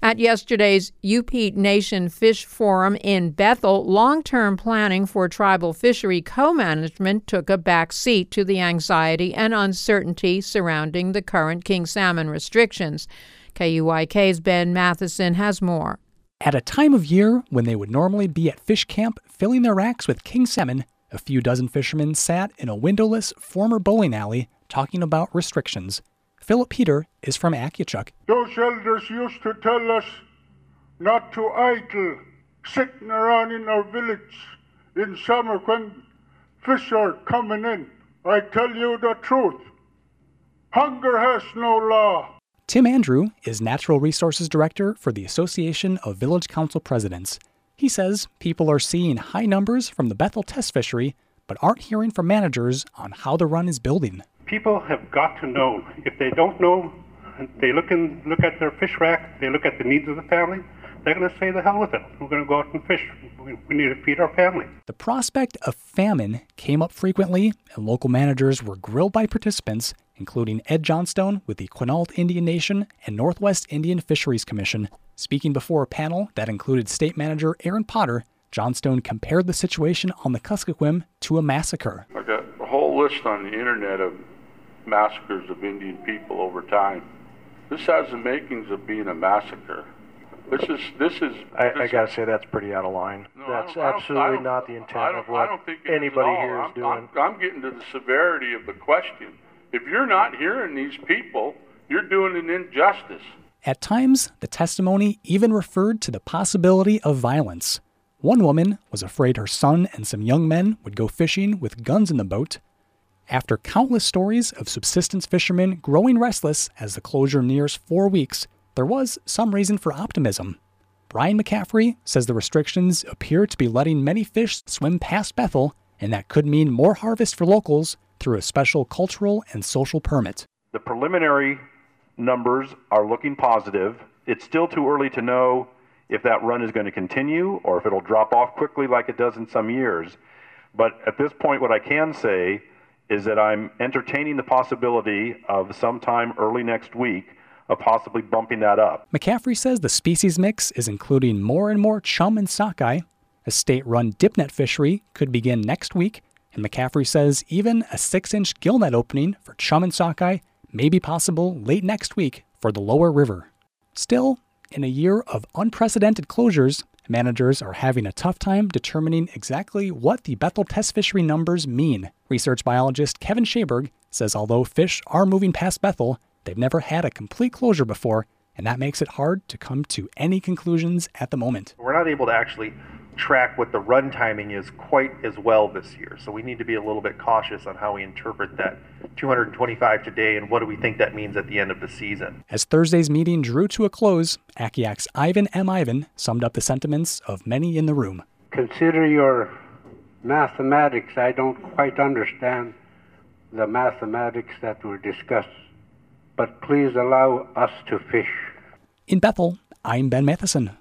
At yesterday's UP Nation Fish Forum in Bethel, long-term planning for tribal fishery co-management took a back seat to the anxiety and uncertainty surrounding the current king salmon restrictions. KUIK's Ben Matheson has more. At a time of year when they would normally be at fish camp filling their racks with king salmon, a few dozen fishermen sat in a windowless former bowling alley talking about restrictions. Philip Peter is from Akiachuk. Those elders used to tell us not to idle, sitting around in our village in summer when fish are coming in. I tell you the truth. Hunger has no law. Tim Andrew is Natural Resources Director for the Association of Village Council Presidents. He says people are seeing high numbers from the Bethel test fishery, but aren't hearing from managers on how the run is building. People have got to know. If they don't know, they look at their fish rack, they look at the needs of the family, they're going to say the hell with it. We're going to go out and fish. We need to feed our family. The prospect of famine came up frequently, and local managers were grilled by participants, including Ed Johnstone with the Quinault Indian Nation and Northwest Indian Fisheries Commission. Speaking before a panel that included State Manager Aaron Potter, Johnstone compared the situation on the Kuskokwim to a massacre. I got a whole list on the internet of massacres of Indian people over time. This has the makings of being a massacre. I gotta say that's pretty out of line. No, that's absolutely not the intent of what anybody here is doing. I'm getting to the severity of the question. If you're not hearing these people, you're doing an injustice. At times, the testimony even referred to the possibility of violence. One woman was afraid her son and some young men would go fishing with guns in the boat. After countless stories of subsistence fishermen growing restless as the closure nears 4 weeks, there was some reason for optimism. Brian McCaffrey says the restrictions appear to be letting many fish swim past Bethel, and that could mean more harvest for locals through a special cultural and social permit. The preliminary numbers are looking positive. It's still too early to know if that run is going to continue or if it'll drop off quickly like it does in some years. But at this point, what I can say is that I'm entertaining the possibility of sometime early next week of possibly bumping that up. McCaffrey says the species mix is including more and more chum and sockeye. A state-run dipnet fishery could begin next week, and McCaffrey says even a 6-inch gillnet opening for chum and sockeye may be possible late next week for the lower river. Still, in a year of unprecedented closures, managers are having a tough time determining exactly what the Bethel test fishery numbers mean. Research biologist Kevin Shaberg says although fish are moving past Bethel, they've never had a complete closure before, and that makes it hard to come to any conclusions at the moment. We're not able to actually track what the run timing is quite as well this year, so we need to be a little bit cautious on how we interpret that 225 today and what do we think that means at the end of the season. As Thursday's meeting drew to a close, Akiak's Ivan M. Ivan summed up the sentiments of many in the room. Consider your mathematics. I don't quite understand the mathematics that were discussed, but please allow us to fish. In Bethel, I'm Ben Matheson.